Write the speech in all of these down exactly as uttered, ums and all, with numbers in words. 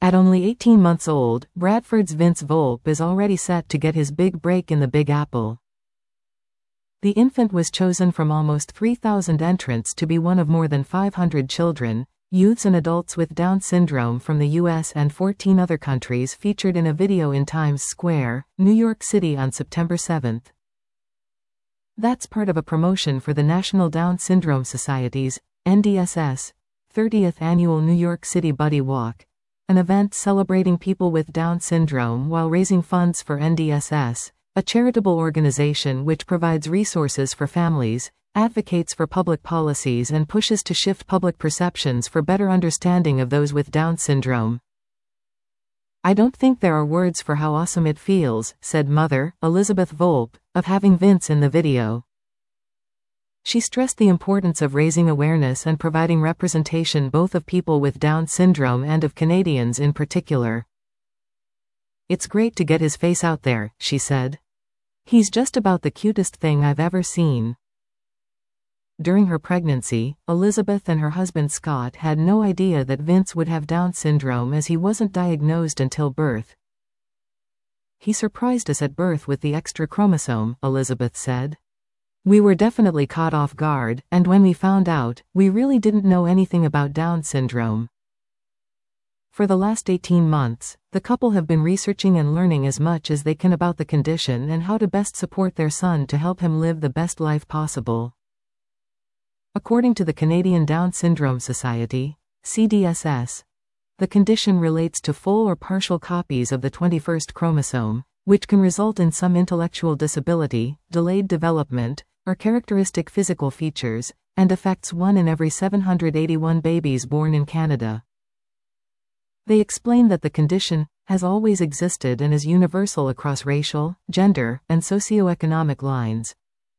At only eighteen months old, Bradford's Vince Volpe is already set to get his big break in the Big Apple. The infant was chosen from almost three thousand entrants to be one of more than five hundred children, youths and adults with Down syndrome from the U S and fourteen other countries featured in a video in Times Square, New York City on September seventh. That's part of a promotion for the National Down Syndrome Society's, N D S S, thirtieth Annual New York City Buddy Walk, an event celebrating people with Down syndrome while raising funds for N D S S, a charitable organization which provides resources for families, advocates for public policies and pushes to shift public perceptions for better understanding of those with Down syndrome. "I don't think there are words for how awesome it feels," said mother, Elizabeth Volpe, of having Vince in the video. She stressed the importance of raising awareness and providing representation both of people with Down syndrome and of Canadians in particular. "It's great to get his face out there," she said. "He's just about the cutest thing I've ever seen." During her pregnancy, Elizabeth and her husband Scott had no idea that Vince would have Down syndrome as he wasn't diagnosed until birth. "He surprised us at birth with the extra chromosome," Elizabeth said. "We were definitely caught off guard, and when we found out, we really didn't know anything about Down syndrome." For the last eighteen months, the couple have been researching and learning as much as they can about the condition and how to best support their son to help him live the best life possible. According to the Canadian Down Syndrome Society, C D S S, the condition relates to full or partial copies of the twenty-first chromosome, which can result in some intellectual disability, delayed development, or characteristic physical features, and affects one in every seven hundred eighty-one babies born in Canada. They explain that the condition has always existed and is universal across racial, gender, and socioeconomic lines.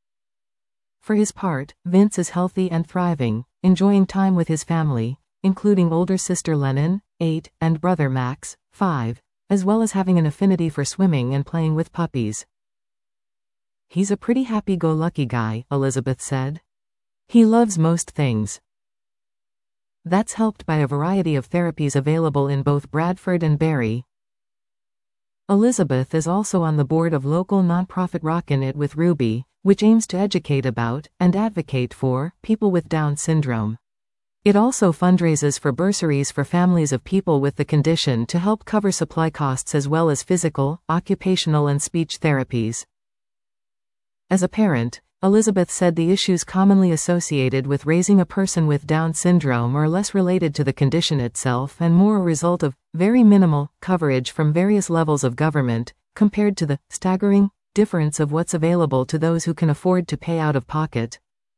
For his part, Vince is healthy and thriving, enjoying time with his family, including older sister Lennon, eight, and brother Max, five, as well as having an affinity for swimming and playing with puppies. "He's a pretty happy-go-lucky guy," Elizabeth said. "He loves most things." That's helped by a variety of therapies available in both Bradford and Barrie. Elizabeth is also on the board of local nonprofit Rockin' It with Ruby, which aims to educate about, and advocate for, people with Down syndrome. It also fundraises for bursaries for families of people with the condition to help cover supply costs as well as physical, occupational and speech therapies. As a parent, Elizabeth said the issues commonly associated with raising a person with Down syndrome are less related to the condition itself and more a result of very minimal coverage from various levels of government, compared to the staggering difference of what's available to those who can afford to pay out of pocket.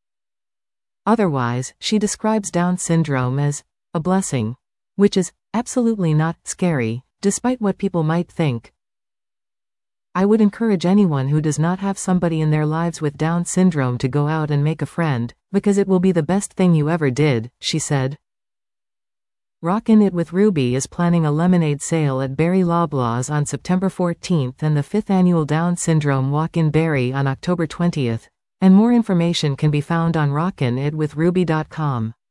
Otherwise, she describes Down syndrome as a blessing, which is absolutely not scary, despite what people might think. "I would encourage anyone who does not have somebody in their lives with Down syndrome to go out and make a friend, because it will be the best thing you ever did," she said. Rockin' It with Ruby is planning a lemonade sale at Barrie Loblaws on September fourteenth and the fifth Annual Down Syndrome Walk in Barrie on October twentieth, and more information can be found on rockin it with ruby dot com.